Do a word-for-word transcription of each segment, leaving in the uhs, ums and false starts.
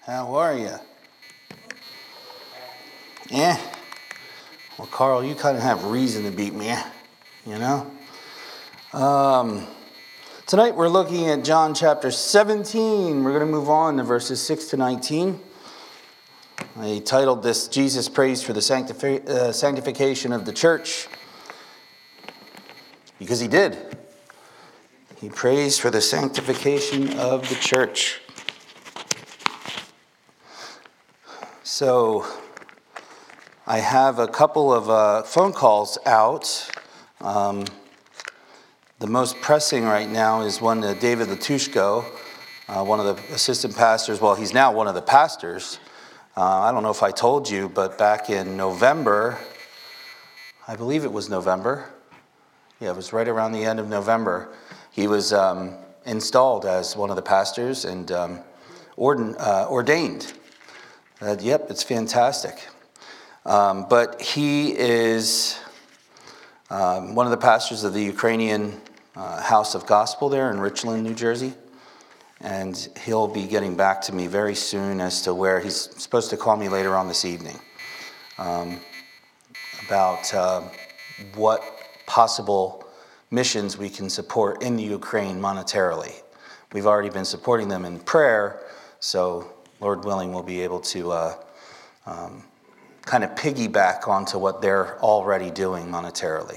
How are you? Yeah. Well, Carl, you kind of have reason to beat me, you know? Um, tonight we're looking at John chapter seventeen. We're going to move on to verses six to nineteen. I titled this, Jesus Prays for the Sanctifi- uh, Sanctification of the Church. Because he did. He prays for the sanctification of the church. So, I have a couple of uh, phone calls out. Um, the most pressing right now is one to David Latushko, uh, one of the assistant pastors. Well, he's now one of the pastors. Uh, I don't know if I told you, but back in November, I believe it was November. Yeah, it was right around the end of November. He was um, installed as one of the pastors and um, ord- uh, ordained. Uh, yep, it's fantastic. Um, but he is um, one of the pastors of the Ukrainian uh, House of Gospel there in Richland, New Jersey. And he'll be getting back to me very soon as to where he's supposed to call me later on this evening um, about uh, what possible missions we can support in the Ukraine monetarily. We've already been supporting them in prayer, so Lord willing, we'll be able to uh, um, kind of piggyback onto what they're already doing monetarily.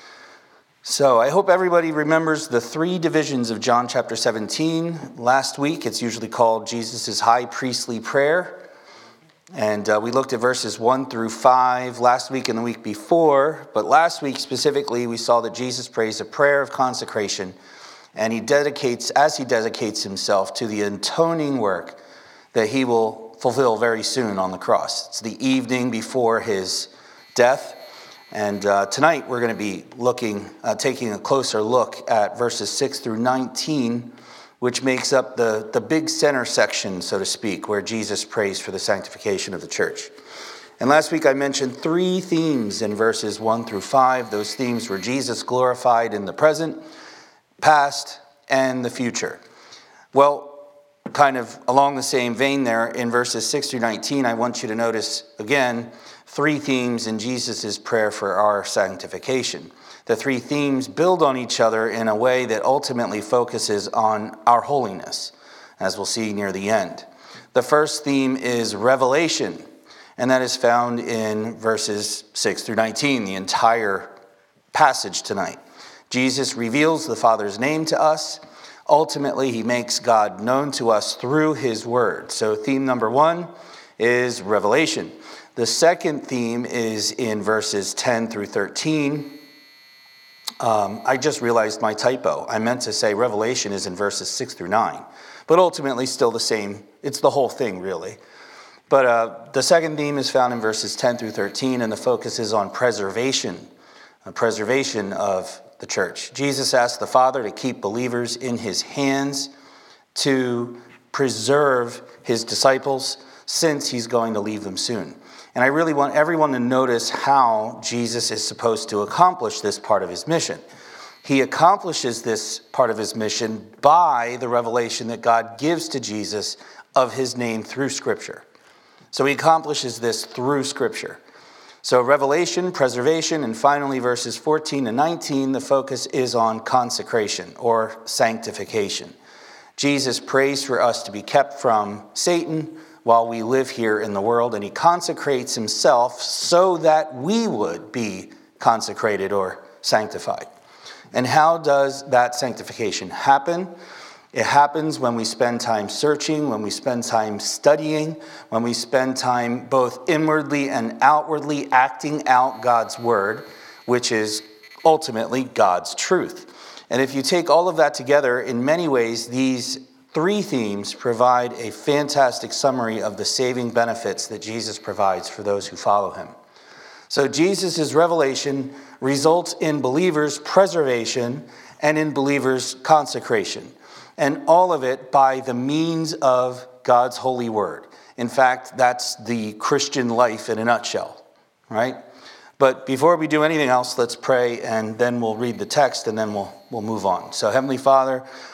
So I hope everybody remembers the three divisions of John chapter seventeen. Last week, it's usually called Jesus' high priestly prayer. And uh, we looked at verses one through five last week and the week before. But last week specifically, we saw that Jesus prays a prayer of consecration. And he dedicates, as he dedicates himself to the atoning work that he will fulfill very soon on the cross. It's the evening before his death. And uh, tonight we're going to be looking, uh, taking a closer look at verses six through nineteen, which makes up the, the big center section, so to speak, where Jesus prays for the sanctification of the church. And last week I mentioned three themes in verses one through five. Those themes were Jesus glorified in the present, past, and the future. Well, kind of along the same vein there, in verses six through nineteen, I want you to notice, again, three themes in Jesus' prayer for our sanctification. The three themes build on each other in a way that ultimately focuses on our holiness, as we'll see near the end. The first theme is revelation, and that is found in verses six through nineteen, the entire passage tonight. Jesus reveals the Father's name to us. Ultimately, he makes God known to us through his word. So theme number one is revelation. The second theme is in verses ten through thirteen. Um, I just realized my typo. I meant to say revelation is in verses six through nine. But ultimately, still the same. It's the whole thing, really. But uh, the second theme is found in verses ten through thirteen, and the focus is on preservation. A preservation of the church. Jesus asked the Father to keep believers in his hands to preserve his disciples since he's going to leave them soon. And I really want everyone to notice how Jesus is supposed to accomplish this part of his mission. He accomplishes this part of his mission by the revelation that God gives to Jesus of his name through Scripture. So he accomplishes this through Scripture. So revelation, preservation, and finally verses fourteen and nineteen, the focus is on consecration or sanctification. Jesus prays for us to be kept from Satan while we live here in the world, and he consecrates himself so that we would be consecrated or sanctified. And how does that sanctification happen? It happens when we spend time searching, when we spend time studying, when we spend time both inwardly and outwardly acting out God's word, which is ultimately God's truth. And if you take all of that together, in many ways, these three themes provide a fantastic summary of the saving benefits that Jesus provides for those who follow him. So Jesus' revelation results in believers' preservation and in believers' consecration. And all of it by the means of God's holy word. In fact, that's the Christian life in a nutshell, right? But before we do anything else, let's pray, and then we'll read the text, and then we'll we'll move on. So, Heavenly Father,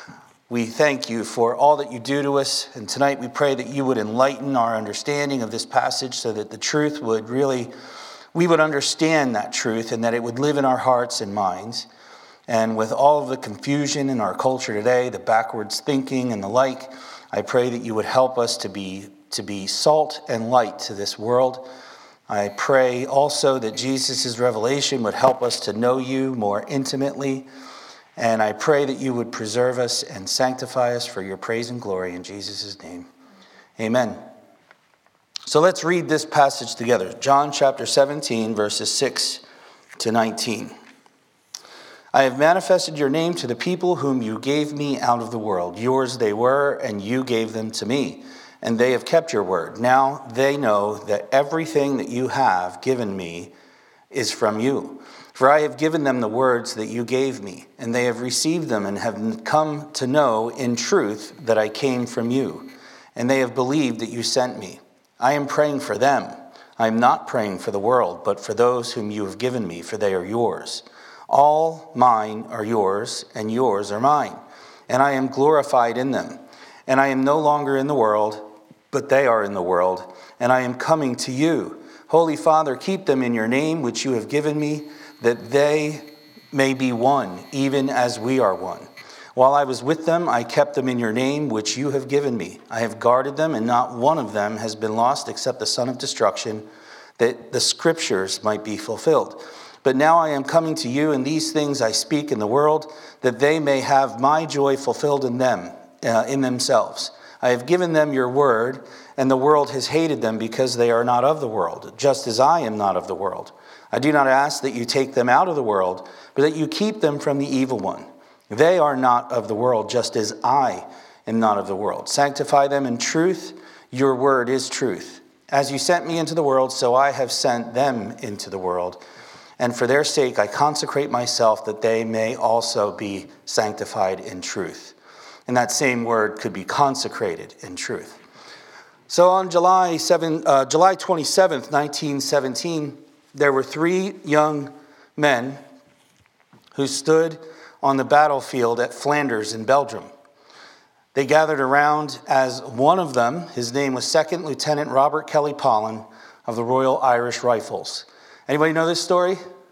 We thank you for all that you do to us. And tonight we pray that you would enlighten our understanding of this passage so that the truth would really, we would understand that truth and that it would live in our hearts and minds. And with all of the confusion in our culture today, the backwards thinking and the like, I pray that you would help us to be, to be salt and light to this world. I pray also that Jesus' revelation would help us to know you more intimately. And I pray that you would preserve us and sanctify us for your praise and glory in Jesus' name. Amen. So let's read this passage together. John chapter seventeen, verses six to nineteen. I have manifested your name to the people whom you gave me out of the world. Yours they were, and you gave them to me. And they have kept your word. Now they know that everything that you have given me is from you. For I have given them the words that you gave me, and they have received them and have come to know in truth that I came from you. And they have believed that you sent me. I am praying for them. I am not praying for the world, but for those whom you have given me, for they are yours. All mine are yours, and yours are mine. And I am glorified in them. And I am no longer in the world, but they are in the world, and I am coming to you. Holy Father, keep them in your name, which you have given me, that they may be one, even as we are one. While I was with them, I kept them in your name, which you have given me. I have guarded them, and not one of them has been lost except the son of destruction, that the scriptures might be fulfilled. But now I am coming to you, and these things I speak in the world, that they may have my joy fulfilled in them, uh, in themselves. I have given them your word, and the world has hated them because they are not of the world, just as I am not of the world. I do not ask that you take them out of the world, but that you keep them from the evil one. They are not of the world, just as I am not of the world. Sanctify them in truth. Your word is truth. As you sent me into the world, so I have sent them into the world. And for their sake I consecrate myself, that they may also be sanctified in truth. And that same word could be consecrated in truth. So on July seventh, uh, July twenty-seventh, nineteen seventeen, there were three young men who stood on the battlefield at Flanders in Belgium. They gathered around as one of them, his name was Second Lieutenant Robert Kelly Pollen of the Royal Irish Rifles. Anybody know this story?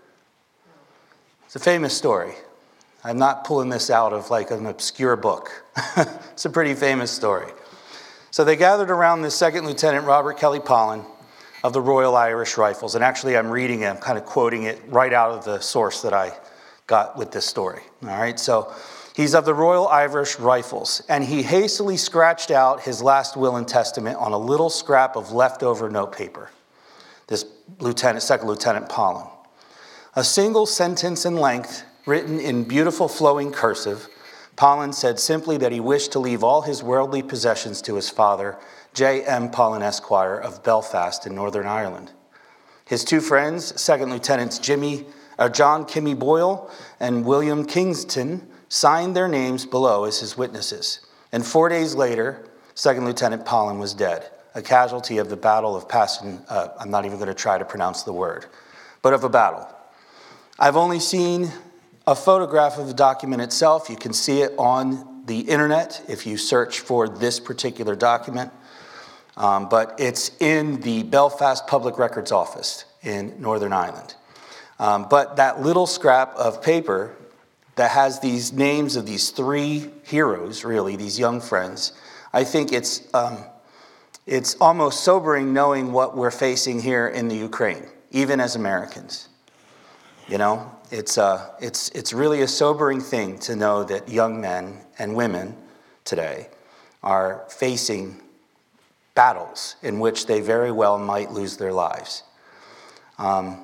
It's a famous story. I'm not pulling this out of like an obscure book. It's a pretty famous story. So they gathered around this Second Lieutenant Robert Kelly Pollen of the Royal Irish Rifles. And actually I'm reading it, I'm kind of quoting it right out of the source that I got with this story. All right, so he's of the Royal Irish Rifles, and he hastily scratched out his last will and testament on a little scrap of leftover notepaper. This lieutenant, Second Lieutenant Pollen. A single sentence in length, written in beautiful flowing cursive, Pollen said simply that he wished to leave all his worldly possessions to his father, J M Pollen Esquire of Belfast in Northern Ireland. His two friends, Second Lieutenants Jimmy, uh, John Kimmy Boyle and William Kingston, signed their names below as his witnesses. And four days later, Second Lieutenant Pollen was dead, a casualty of the Battle of Passon. Uh, I'm not even going to try to pronounce the word, but of a battle. I've only seen a photograph of the document itself. You can see it on the internet if you search for this particular document. Um, but it's in the Belfast Public Records Office in Northern Ireland. Um, but that little scrap of paper that has these names of these three heroes, really, these young friends, I think it's um, it's almost sobering knowing what we're facing here in the Ukraine, even as Americans. You know, it's uh, it's it's really a sobering thing to know that young men and women today are facing battles in which they very well might lose their lives. Um,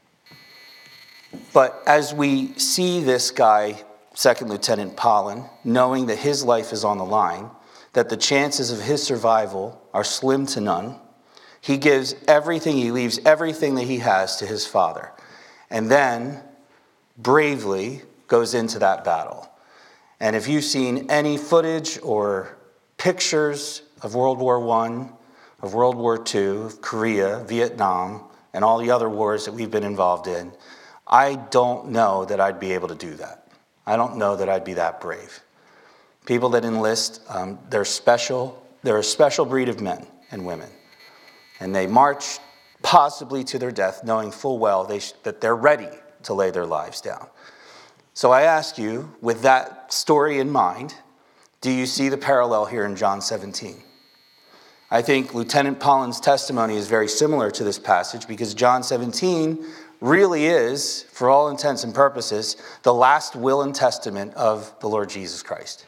but as we see this guy, Second Lieutenant Pollen, knowing that his life is on the line, that the chances of his survival are slim to none, he gives everything, he leaves everything that he has to his father, and then bravely goes into that battle. And if you've seen any footage or pictures of World War One, of World War Two, of Korea, Vietnam, and all the other wars that we've been involved in, I don't know that I'd be able to do that. I don't know that I'd be that brave. People that enlist, um, they're special. They're a special breed of men and women. And they march possibly to their death, knowing full well they sh- that they're ready to lay their lives down. So I ask you, with that story in mind, do you see the parallel here in John seventeen? I think Lieutenant Pollin's testimony is very similar to this passage because John seventeen really is, for all intents and purposes, the last will and testament of the Lord Jesus Christ.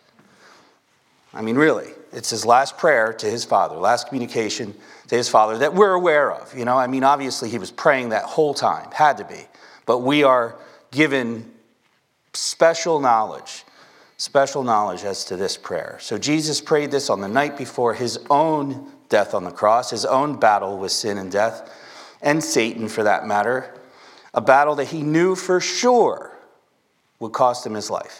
I mean, really, it's his last prayer to his Father, last communication to his Father that we're aware of. You know, I mean, obviously he was praying that whole time, had to be. But we are given special knowledge, special knowledge as to this prayer. So Jesus prayed this on the night before his own death on the cross, his own battle with sin and death, and Satan for that matter, a battle that he knew for sure would cost him his life.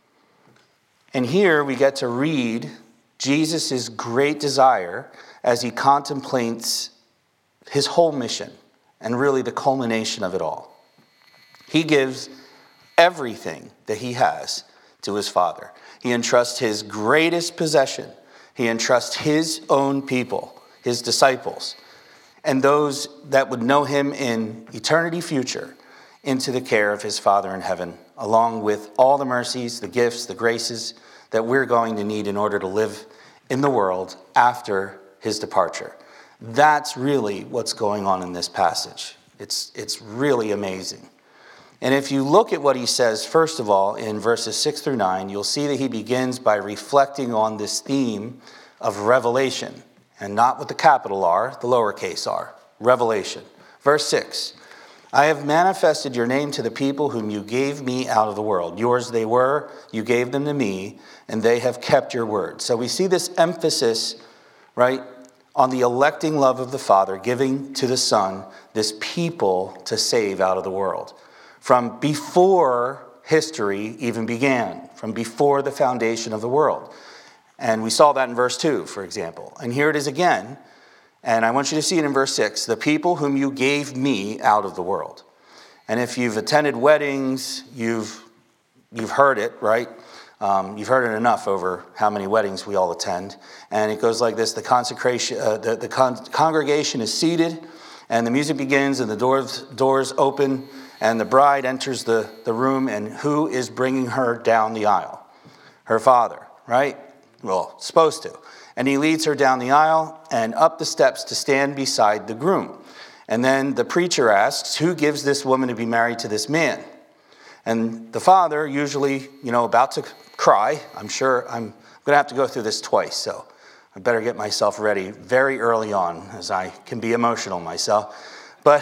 And here we get to read Jesus' great desire as he contemplates his whole mission and really the culmination of it all. He gives everything that he has to his Father. He entrusts his greatest possession. He entrusts his own people, his disciples, and those that would know him in eternity future into the care of his Father in heaven, along with all the mercies, the gifts, the graces that we're going to need in order to live in the world after his departure. That's really what's going on in this passage. It's, it's really amazing. And if you look at what he says, first of all, in verses six through nine, you'll see that he begins by reflecting on this theme of revelation, and not with the capital R, the lowercase r, revelation. Verse six, I have manifested your name to the people whom you gave me out of the world. Yours they were, you gave them to me, and they have kept your word. So we see this emphasis, right, on the electing love of the Father, giving to the Son this people to save out of the world. From before history even began, from before the foundation of the world. And we saw that in verse two, for example. And here it is again. And I want you to see it in verse six. The people whom you gave me out of the world. And if you've attended weddings, you've you've heard it, right? Um, you've heard it enough over how many weddings we all attend. And it goes like this. The consecration, uh, the, the con- congregation is seated, and the music begins, and the doors, doors open, and the bride enters the, the room, and who is bringing her down the aisle? Her father, right? Well, supposed to. And he leads her down the aisle and up the steps to stand beside the groom. And then the preacher asks, who gives this woman to be married to this man? And the father, usually, you know, about to cry. I'm sure I'm going to have to go through this twice, so I better get myself ready very early on, as I can be emotional myself. But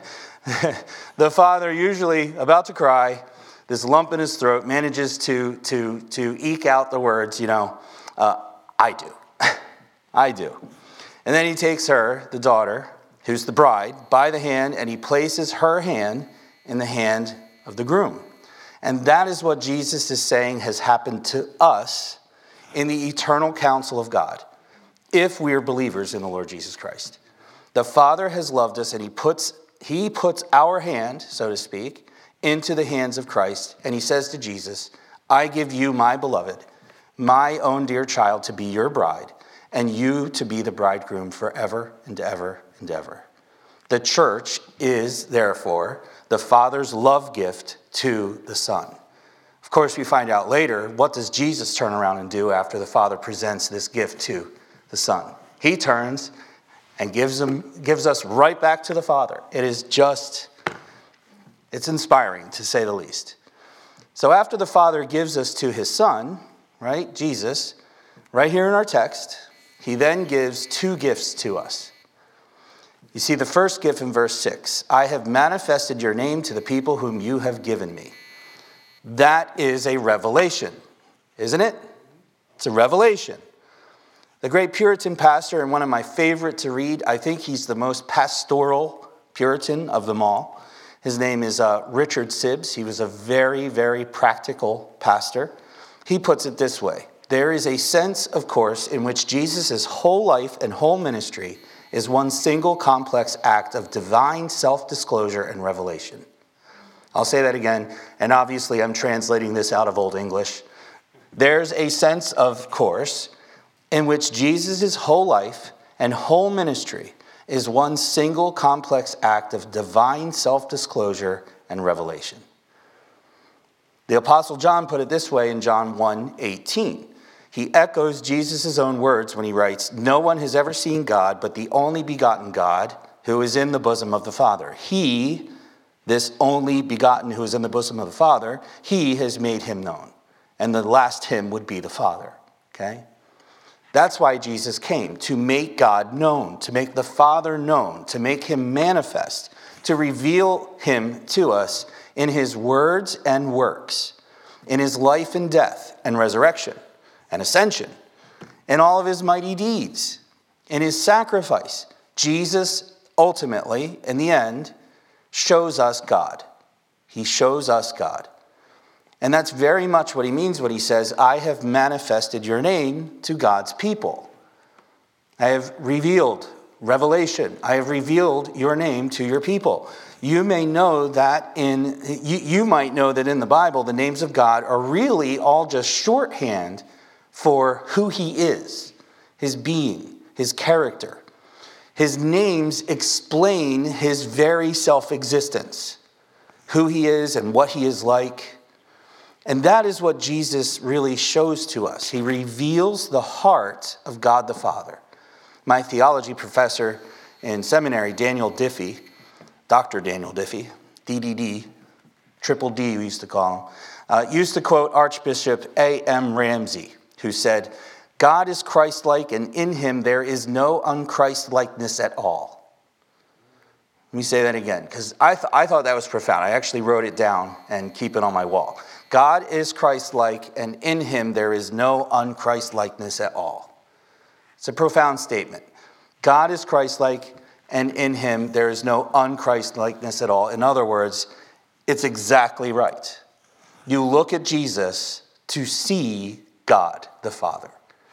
the father, usually about to cry, this lump in his throat, manages to to to eke out the words, you know, uh, I do. I do. And then he takes her, the daughter, who's the bride, by the hand, and he places her hand in the hand of the groom. And that is what Jesus is saying has happened to us in the eternal counsel of God, if we are believers in the Lord Jesus Christ. The Father has loved us, and he puts he puts our hand, so to speak, into the hands of Christ, and he says to Jesus, I give you, my beloved, my own dear child, to be your bride, and you to be the bridegroom forever and ever and ever. The church is, therefore, the Father's love gift to the Son. Of course, we find out later, what does Jesus turn around and do after the Father presents this gift to the Son? He turns and gives him, gives us right back to the Father. It is just, it's inspiring, to say the least. So after the Father gives us to his Son, right, Jesus, right here in our text, he then gives two gifts to us. You see the first gift in verse six. I have manifested your name to the people whom you have given me. That is a revelation, isn't it? It's a revelation. The great Puritan pastor, and one of my favorite to read, I think he's the most pastoral Puritan of them all. His name is uh, Richard Sibbes. He was a very, very practical pastor. He puts it this way. There is a sense, of course, in which Jesus' whole life and whole ministry is one single complex act of divine self-disclosure and revelation. I'll say that again, and obviously I'm translating this out of Old English. There's a sense, of course, in which Jesus' whole life and whole ministry is one single complex act of divine self-disclosure and revelation. The Apostle John put it this way in John one eighteen. He echoes Jesus' own words when he writes, "No one has ever seen God but the only begotten God who is in the bosom of the Father. He, this only begotten who is in the bosom of the Father, he has made him known." And the last him would be the Father. Okay? That's why Jesus came, to make God known, to make the Father known, to make him manifest, to reveal him to us in his words and works, in his life and death and resurrection and ascension, in all of his mighty deeds, in his sacrifice. Jesus ultimately, in the end, shows us God. He shows us God. And that's very much what he means when he says, "I have manifested your name to God's people." I have revealed, revelation, I have revealed your name to your people. You may know that in, you, you might know that in the Bible, the names of God are really all just shorthand for who he is, his being, his character. His names explain his very self-existence, who he is and what he is like. And that is what Jesus really shows to us. He reveals the heart of God the Father. My theology professor in seminary, Daniel Diffie, Doctor Daniel Diffie, D D D, triple D we used to call him, uh, used to quote Archbishop A M Ramsey, who said, "God is Christ-like, and in him there is no un-Christ-likeness at all." Let me say that again, because I, th- I thought that was profound. I actually wrote it down and keep it on my wall. God is Christ-like, and in him there is no un-Christ-likeness at all. It's a profound statement. God is Christ-like, and in him there is no un-Christ-likeness at all. In other words, it's exactly right. You look at Jesus to see God the Father.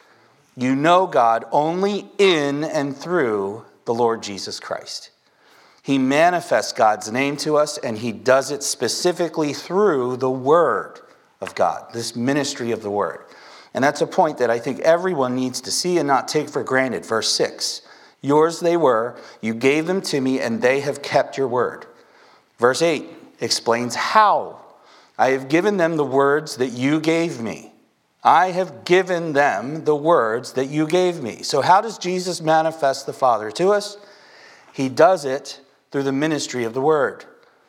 You know God only in and through the Lord Jesus Christ. He manifests God's name to us, and he does it specifically through the Word of God, this ministry of the Word. And that's a point that I think everyone needs to see and not take for granted. Verse six, "Yours they were, you gave them to me, and they have kept your word." Verse eight explains how. "I have given them the words that you gave me." I have given them the words that you gave me. So how does Jesus manifest the Father to us? He does it through the ministry of the Word.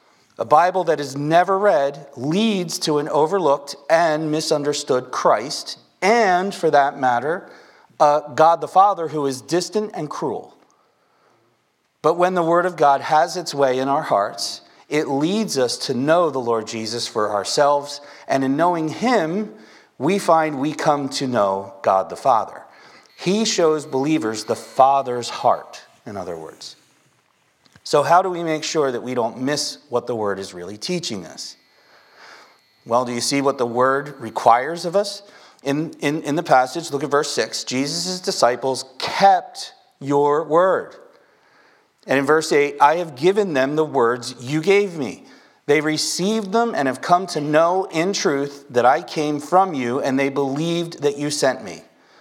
A Bible that is never read leads to an overlooked and misunderstood Christ, and, for that matter, uh, God the Father who is distant and cruel. But when the Word of God has its way in our hearts, it leads us to know the Lord Jesus for ourselves, and in knowing him, we find we come to know God the Father. He shows believers the Father's heart, in other words. So how do we make sure that we don't miss what the Word is really teaching us? Well, do you see what the Word requires of us? In, in, in the passage, look at verse six. Jesus' disciples kept your word. And in verse eight, "I have given them the words you gave me. They received them and have come to know in truth that I came from you, and they believed that you sent me."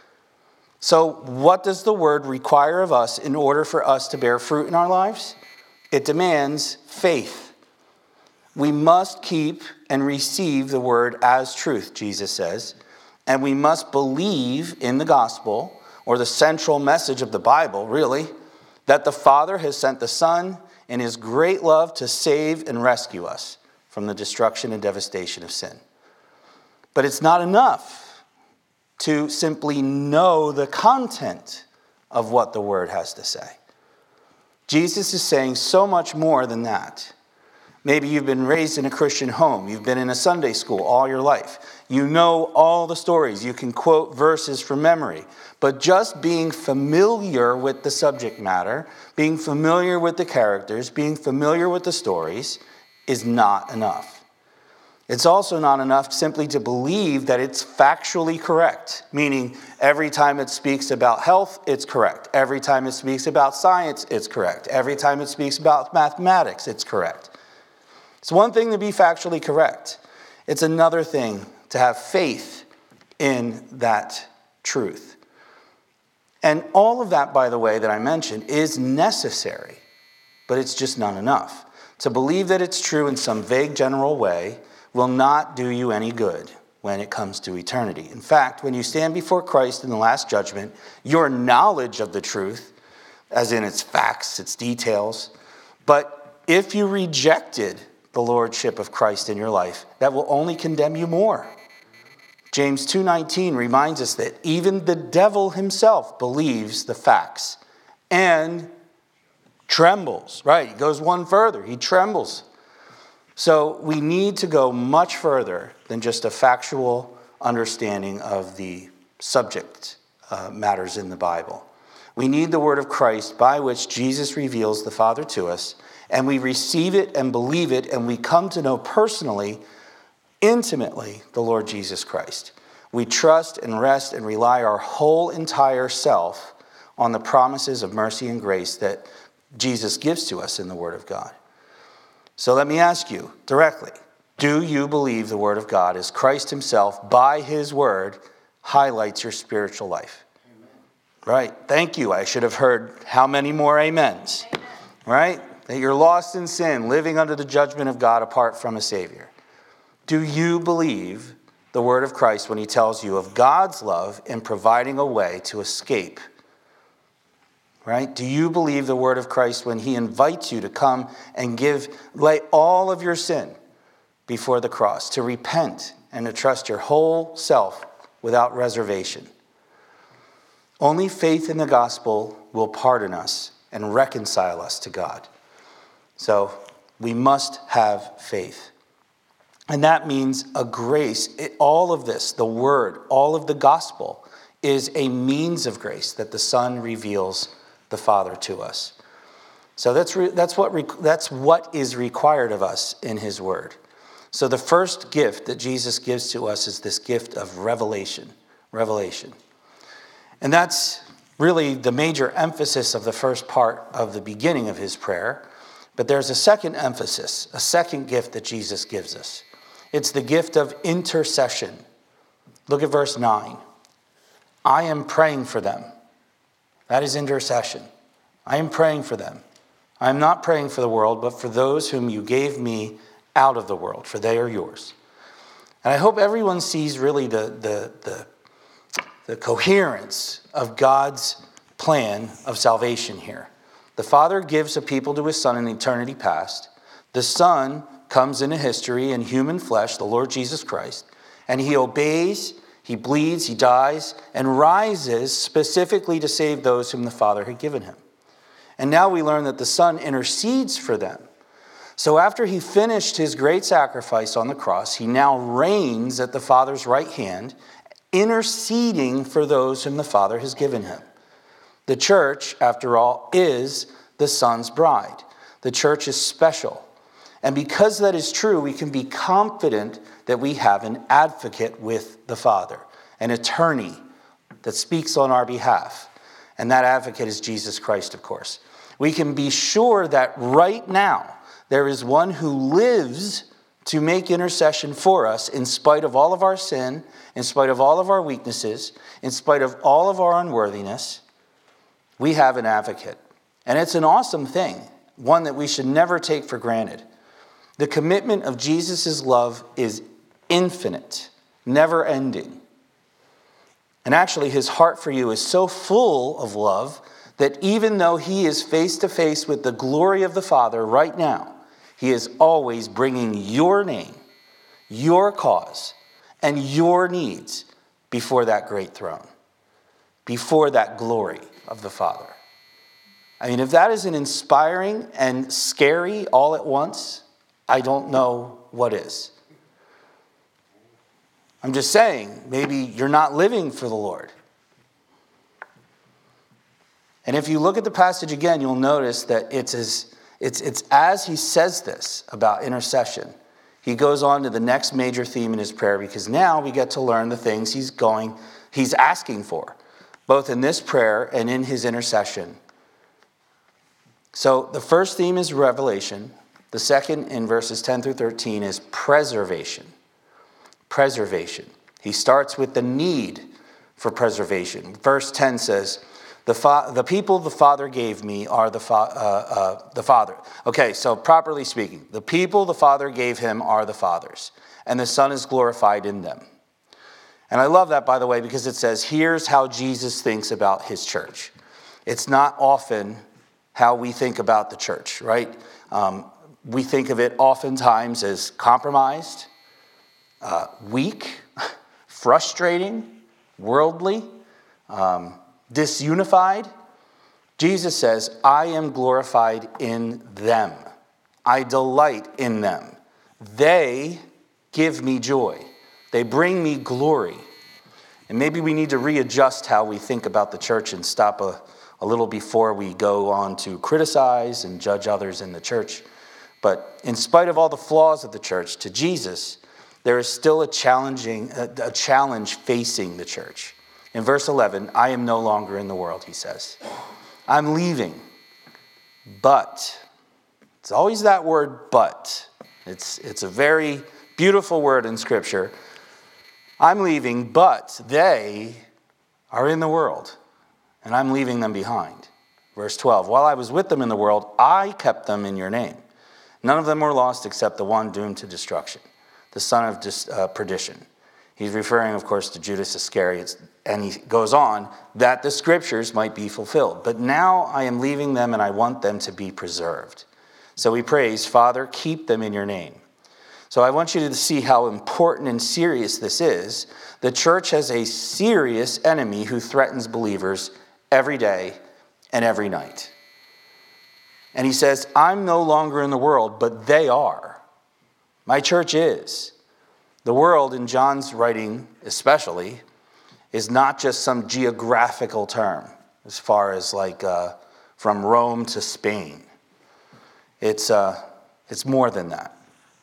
So what does the Word require of us in order for us to bear fruit in our lives? It demands faith. We must keep and receive the Word as truth, Jesus says, and we must believe in the gospel, or the central message of the Bible, really, that the Father has sent the Son in his great love to save and rescue us from the destruction and devastation of sin. But it's not enough to simply know the content of what the Word has to say. Jesus is saying so much more than that. Maybe you've been raised in a Christian home. You've been in a Sunday school all your life. You know all the stories. You can quote verses from memory. But just being familiar with the subject matter, being familiar with the characters, being familiar with the stories is not enough. It's also not enough simply to believe that it's factually correct, meaning every time it speaks about health, it's correct. Every time it speaks about science, it's correct. Every time it speaks about mathematics, it's correct. It's one thing to be factually correct. It's another thing to have faith in that truth. And all of that, by the way, that I mentioned is necessary, but it's just not enough. To believe that it's true in some vague general way will not do you any good when it comes to eternity. In fact, when you stand before Christ in the last judgment, your knowledge of the truth, as in its facts, its details, but if you rejected the lordship of Christ in your life, that will only condemn you more. James two nineteen reminds us that even the devil himself believes the facts and trembles. Right, he goes one further. He trembles. So we need to go much further than just a factual understanding of the subject uh, matters in the Bible. We need the word of Christ by which Jesus reveals the Father to us, and we receive it and believe it, and we come to know personally, intimately, the Lord Jesus Christ. We trust and rest and rely our whole entire self on the promises of mercy and grace that Jesus gives to us in the Word of God. So let me ask you directly, do you believe the Word of God as Christ himself, by his Word, highlights your spiritual life? Amen. Right. Thank you. I should have heard how many more amens? Amen. Right? That you're lost in sin, living under the judgment of God apart from a Savior. Do you believe the word of Christ when he tells you of God's love in providing a way to escape? Right? Do you believe the word of Christ when he invites you to come and give, lay all of your sin before the cross, to repent and to trust your whole self without reservation? Only faith in the gospel will pardon us and reconcile us to God. So we must have faith. And that means a grace. It, all of this, the word, all of the gospel, is a means of grace that the Son reveals the Father to us. So that's re, that's what re, that's what is required of us in his word. So the first gift that Jesus gives to us is this gift of revelation. Revelation. And that's really the major emphasis of the first part of the beginning of his prayer. But there's a second emphasis, a second gift that Jesus gives us. It's the gift of intercession. Look at verse nine. I am praying for them. That is intercession. I am praying for them. I am not praying for the world, but for those whom you gave me out of the world, for they are yours. And I hope everyone sees really the, the, the, the coherence of God's plan of salvation here. The Father gives a people to his Son in eternity past. The Son comes into history in human flesh, the Lord Jesus Christ, and he obeys, he bleeds, he dies, and rises specifically to save those whom the Father had given him. And now we learn that the Son intercedes for them. So after he finished his great sacrifice on the cross, he now reigns at the Father's right hand, interceding for those whom the Father has given him. The church, after all, is the Son's bride. The church is special. And because that is true, we can be confident that we have an advocate with the Father, an attorney that speaks on our behalf. And that advocate is Jesus Christ, of course. We can be sure that right now there is one who lives to make intercession for us in spite of all of our sin, in spite of all of our weaknesses, in spite of all of our unworthiness. We have an advocate. And it's an awesome thing, one that we should never take for granted. The commitment of Jesus' love is infinite, never ending. And actually, his heart for you is so full of love that even though he is face to face with the glory of the Father right now, he is always bringing your name, your cause, and your needs before that great throne, before that glory of the Father. I mean, if that isn't inspiring and scary all at once, I don't know what is. I'm just saying, maybe you're not living for the Lord. And if you look at the passage again, you'll notice that it's as, it's, it's as he says this about intercession, he goes on to the next major theme in his prayer, because now we get to learn the things he's going, he's asking for, both in this prayer and in his intercession. So the first theme is revelation. The second, in verses ten through thirteen, is preservation. Preservation. He starts with the need for preservation. Verse ten says, The, fa- the people the Father gave me are the, fa- uh, uh, the Father. Okay, so properly speaking, the people the Father gave him are the Father's, and the Son is glorified in them. And I love that, by the way, because it says, here's how Jesus thinks about his church. It's not often how we think about the church, right? Um, we think of it oftentimes as compromised, uh, weak, frustrating, worldly, um, disunified. Jesus says, I am glorified in them. I delight in them. They give me joy. They bring me glory. And maybe we need to readjust how we think about the church and stop a, a little before we go on to criticize and judge others in the church. But in spite of all the flaws of the church, to Jesus, there is still a challenging a, a challenge facing the church. In verse eleven, I am no longer in the world, he says. I'm leaving, but, it's always that word but. It's, it's a very beautiful word in Scripture. I'm leaving, but they are in the world, and I'm leaving them behind. Verse twelve, while I was with them in the world, I kept them in your name. None of them were lost except the one doomed to destruction, the son of dis, uh, perdition. He's referring, of course, to Judas Iscariot, and he goes on, that the scriptures might be fulfilled. But now I am leaving them, and I want them to be preserved. So he prays, Father, keep them in your name. So I want you to see how important and serious this is. The church has a serious enemy who threatens believers every day and every night. And he says, I'm no longer in the world, but they are. My church is. The world, in John's writing especially, is not just some geographical term as far as like uh, from Rome to Spain. It's, uh, it's more than that.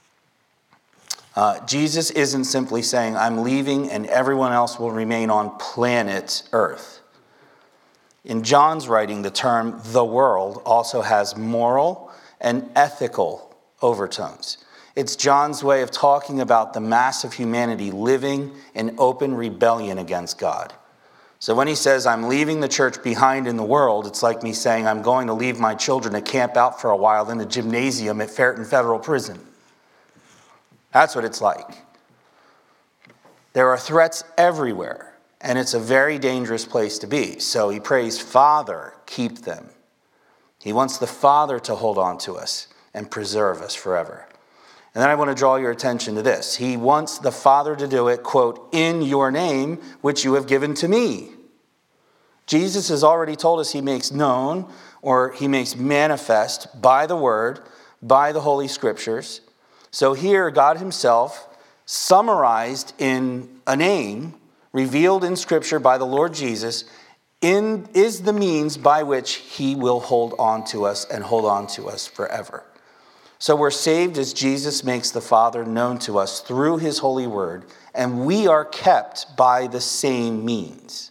Uh, Jesus isn't simply saying, I'm leaving and everyone else will remain on planet Earth. In John's writing, the term the world also has moral and ethical overtones. It's John's way of talking about the mass of humanity living in open rebellion against God. So when he says, I'm leaving the church behind in the world, it's like me saying, I'm going to leave my children to camp out for a while in the gymnasium at Ferreton Federal Prison. That's what it's like. There are threats everywhere, and it's a very dangerous place to be. So he prays, Father, keep them. He wants the Father to hold on to us and preserve us forever. And then I want to draw your attention to this. He wants the Father to do it, quote, in your name, which you have given to me. Jesus has already told us he makes known, or he makes manifest by the word, by the Holy Scriptures. So here, God himself, summarized in a name, revealed in Scripture by the Lord Jesus, in, is the means by which he will hold on to us and hold on to us forever. So we're saved as Jesus makes the Father known to us through his holy word, and we are kept by the same means.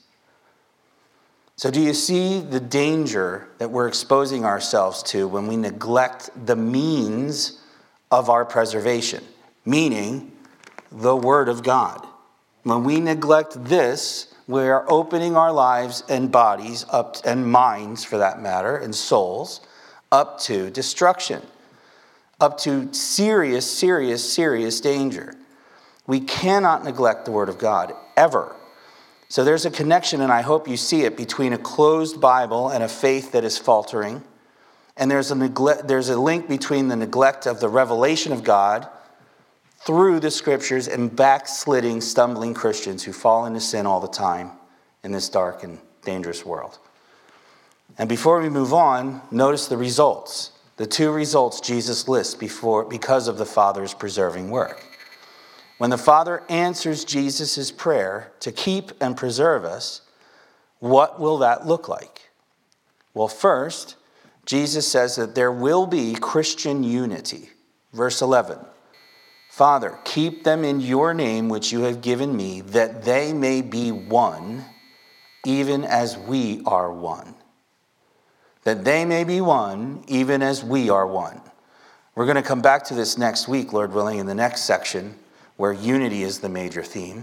So do you see the danger that we're exposing ourselves to when we neglect the means of our preservation, meaning the Word of God? When we neglect this, we are opening our lives and bodies up, and minds for that matter, and souls, up to destruction. Up to serious, serious, serious danger. We cannot neglect the Word of God, ever. So there's a connection, and I hope you see it, between a closed Bible and a faith that is faltering. And there's a neglect, there's a link between the neglect of the revelation of God through the Scriptures and backsliding, stumbling Christians who fall into sin all the time in this dark and dangerous world. And before we move on, notice the results. The two results Jesus lists before, because of the Father's preserving work. When the Father answers Jesus' prayer to keep and preserve us, what will that look like? Well, first, Jesus says that there will be Christian unity. Verse eleven, Father, keep them in your name which you have given me, that they may be one, even as we are one. That they may be one, even as we are one. We're going to come back to this next week, Lord willing, in the next section, where unity is the major theme.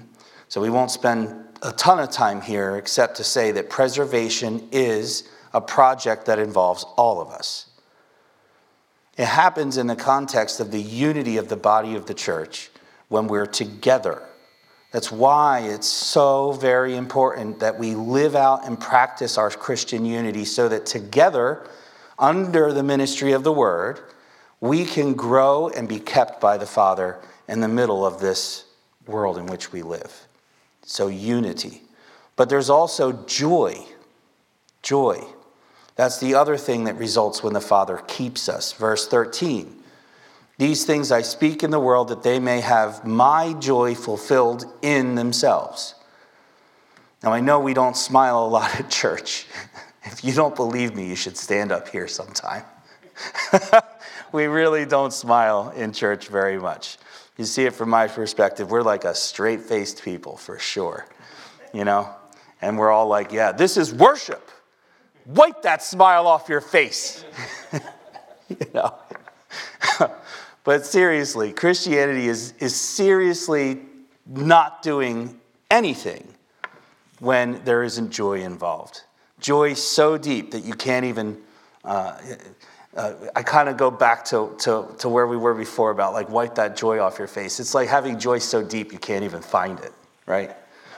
So we won't spend a ton of time here except to say that preservation is a project that involves all of us. It happens in the context of the unity of the body of the church when we're together. That's why it's so very important that we live out and practice our Christian unity so that together, under the ministry of the Word, we can grow and be kept by the Father in the middle of this world in which we live. So unity. But there's also joy. Joy. That's the other thing that results when the Father keeps us. Verse thirteen. These things I speak in the world that they may have my joy fulfilled in themselves. Now I know we don't smile a lot at church. If you don't believe me, you should stand up here sometime. We really don't smile in church very much. You see it from my perspective. We're like a straight-faced people for sure. You know? And we're all like, yeah, this is worship. Wipe that smile off your face. You know? But seriously, Christianity is, is seriously not doing anything when there isn't joy involved. Joy so deep that you can't even, uh, uh, I kind of go back to, to, to where we were before about like wipe that joy off your face. It's like having joy so deep you can't even find it, right?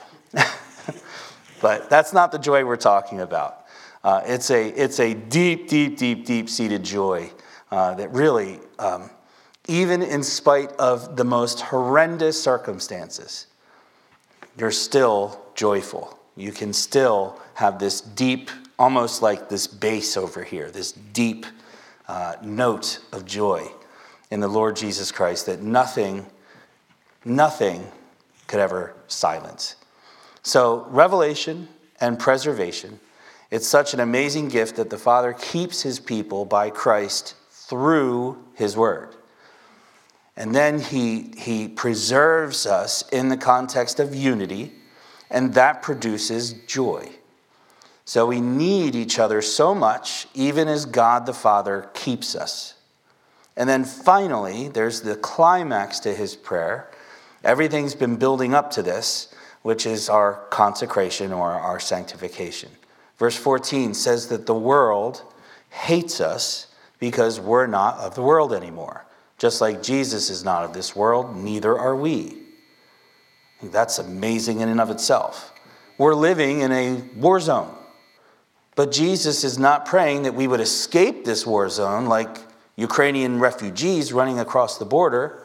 But that's not the joy we're talking about. Uh, it's a it's a deep, deep, deep, deep-seated joy uh, that really, um, even in spite of the most horrendous circumstances, you're still joyful. You can still have this deep, almost like this bass over here, this deep uh, note of joy in the Lord Jesus Christ that nothing, nothing could ever silence. So revelation and preservation, it's such an amazing gift that the Father keeps his people by Christ through his word. And then he, he preserves us in the context of unity, and that produces joy. So we need each other so much, even as God the Father keeps us. And then finally, there's the climax to his prayer. Everything's been building up to this, which is our consecration or our sanctification. Verse fourteen says that the world hates us because we're not of the world anymore. Just like Jesus is not of this world, neither are we. That's amazing in and of itself. We're living in a war zone. But Jesus is not praying that we would escape this war zone like Ukrainian refugees running across the border.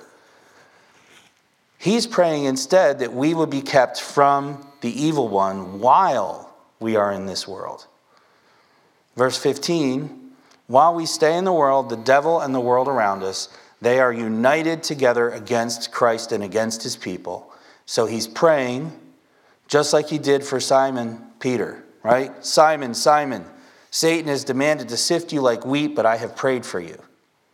He's praying instead that we would be kept from the evil one while we are in this world. Verse fifteen, while we stay in the world, the devil and the world around us, they are united together against Christ and against his people. So he's praying just like he did for Simon Peter, right? Simon, Simon, Satan has demanded to sift you like wheat, but I have prayed for you.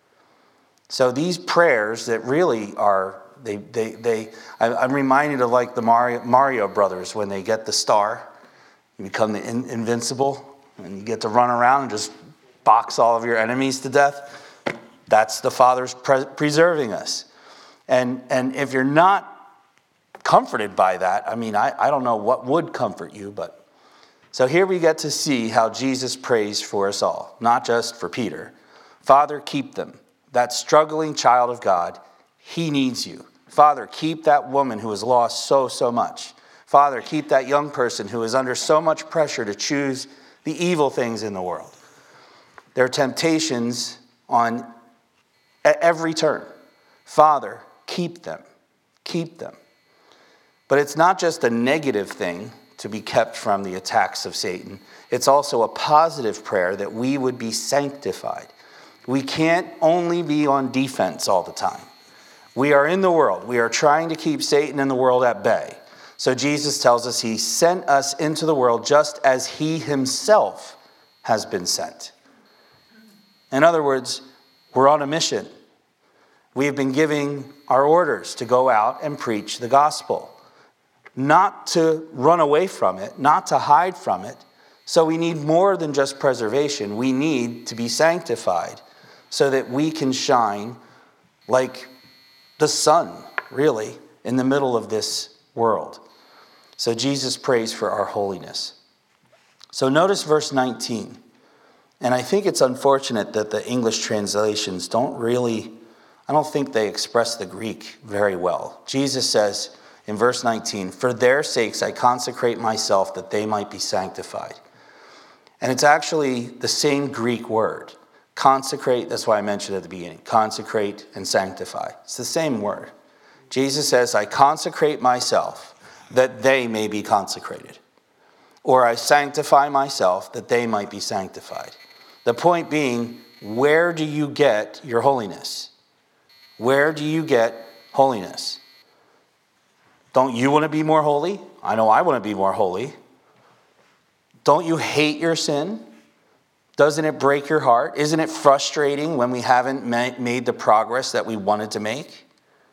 So these prayers that really are, they, they, they. I'm reminded of like the Mario, Mario brothers when they get the star. You become the in, invincible, and you get to run around and just box all of your enemies to death. That's the Father's pre- preserving us. And, and if you're not comforted by that, I mean, I, I don't know what would comfort you, but so here we get to see how Jesus prays for us all, not just for Peter. Father, keep them. That struggling child of God, he needs you. Father, keep that woman who has lost so, so much. Father, keep that young person who is under so much pressure to choose the evil things in the world. There are temptations on at every turn. Father, keep them. Keep them. But it's not just a negative thing to be kept from the attacks of Satan. It's also a positive prayer that we would be sanctified. We can't only be on defense all the time. We are in the world. We are trying to keep Satan and the world at bay. So Jesus tells us he sent us into the world just as he himself has been sent. In other words, we're on a mission. We have been giving our orders to go out and preach the gospel. Not to run away from it, not to hide from it. So we need more than just preservation. We need to be sanctified so that we can shine like the sun, really, in the middle of this world. So Jesus prays for our holiness. So notice verse nineteen. And I think it's unfortunate that the English translations don't really, I don't think they express the Greek very well. Jesus says in verse nineteen, "For their sakes I consecrate myself that they might be sanctified." And it's actually the same Greek word. Consecrate, that's why I mentioned at the beginning. Consecrate and sanctify. It's the same word. Jesus says, "I consecrate myself that they may be consecrated." Or I sanctify myself that they might be sanctified. The point being, where do you get your holiness? Where do you get holiness? Don't you want to be more holy? I know I want to be more holy. Don't you hate your sin? Doesn't it break your heart? Isn't it frustrating when we haven't ma- made the progress that we wanted to make?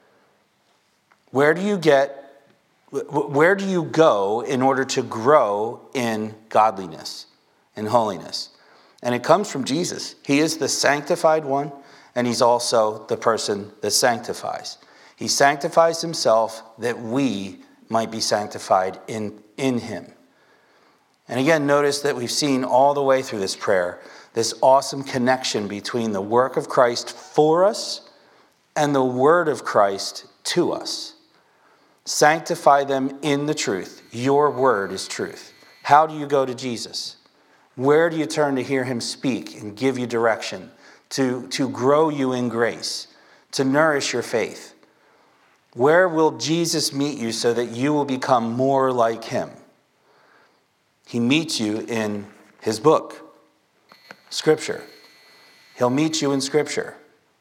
Where do you get, where do you go in order to grow in godliness, in holiness? And it comes from Jesus. He is the sanctified one, and he's also the person that sanctifies. He sanctifies himself that we might be sanctified in, in him. And again, notice that we've seen all the way through this prayer, this awesome connection between the work of Christ for us and the word of Christ to us. Sanctify them in the truth. Your word is truth. How do you go to Jesus? Where do you turn to hear him speak and give you direction, to, to grow you in grace, to nourish your faith? Where will Jesus meet you so that you will become more like him? He meets you in his book, Scripture. He'll meet you in Scripture.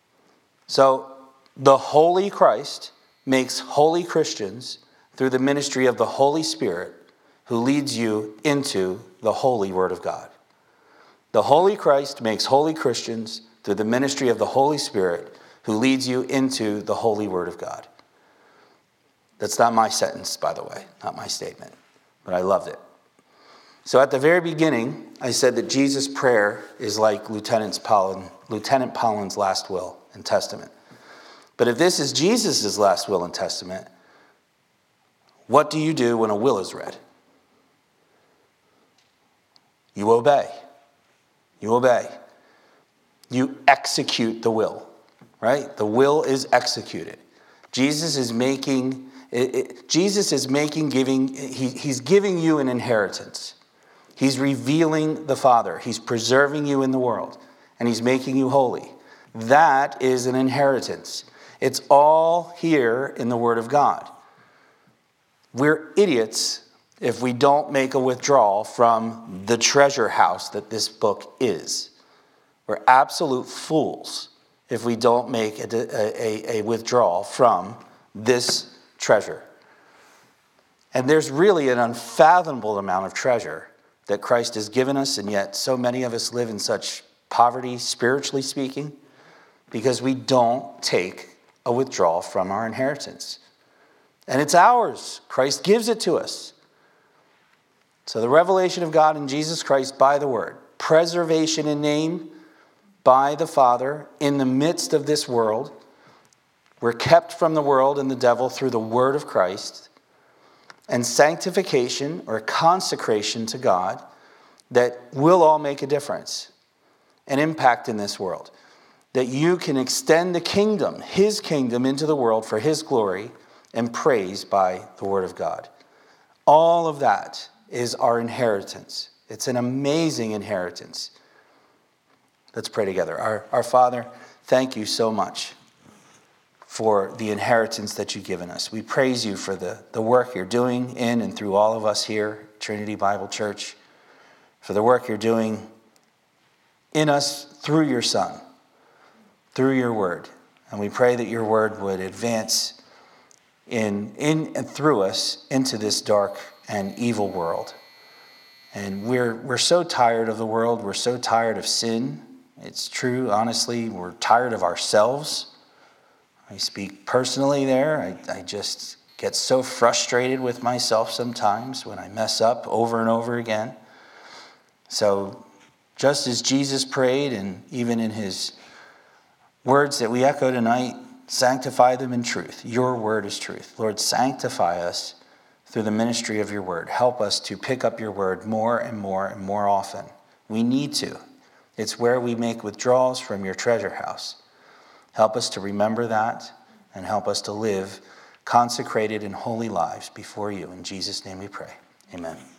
So the Holy Christ makes holy Christians through the ministry of the Holy Spirit, who leads you into the holy Word of God. The Holy Christ makes holy Christians through the ministry of the Holy Spirit, who leads you into the holy Word of God. That's not my sentence, by the way, not my statement, but I loved it. So at the very beginning, I said that Jesus' prayer is like Lieutenant Paulin, Lieutenant Paulin's last will and testament. But if this is Jesus' last will and testament, what do you do when a will is read? You obey. You obey. You execute the will, right? The will is executed. Jesus is making, it, it, Jesus is making, giving, he, he's giving you an inheritance. He's revealing the Father. He's preserving you in the world, and he's making you holy. That is an inheritance. It's all here in the Word of God. We're idiots if we don't make a withdrawal from the treasure house that this book is. We're absolute fools if we don't make a, a, a withdrawal from this treasure. And there's really an unfathomable amount of treasure that Christ has given us, and yet so many of us live in such poverty, spiritually speaking, because we don't take a withdrawal from our inheritance. And it's ours. Christ gives it to us. So the revelation of God in Jesus Christ by the Word, preservation in name by the Father in the midst of this world. We're kept from the world and the devil through the Word of Christ. And sanctification or consecration to God that will all make a difference, an impact in this world. That you can extend the kingdom, his kingdom, into the world for his glory and praise by the Word of God. All of that is our inheritance. It's an amazing inheritance. Let's pray together. Our, our Father, thank you so much for the inheritance that you've given us. We praise you for the, the work you're doing in and through all of us here, Trinity Bible Church, for the work you're doing in us through your Son, through your Word. And we pray that your Word would advance in, in and through us into this dark and evil world. And we're, we're so tired of the world. We're so tired of sin. It's true, honestly, we're tired of ourselves. I speak personally there. I, I just get so frustrated with myself sometimes when I mess up over and over again. So just as Jesus prayed, and even in his words that we echo tonight, sanctify them in truth. Your word is truth. Lord, sanctify us through the ministry of your word. Help us to pick up your word more and more and more often. We need to. It's where we make withdrawals from your treasure house. Help us to remember that and help us to live consecrated and holy lives before you. In Jesus' name we pray. Amen.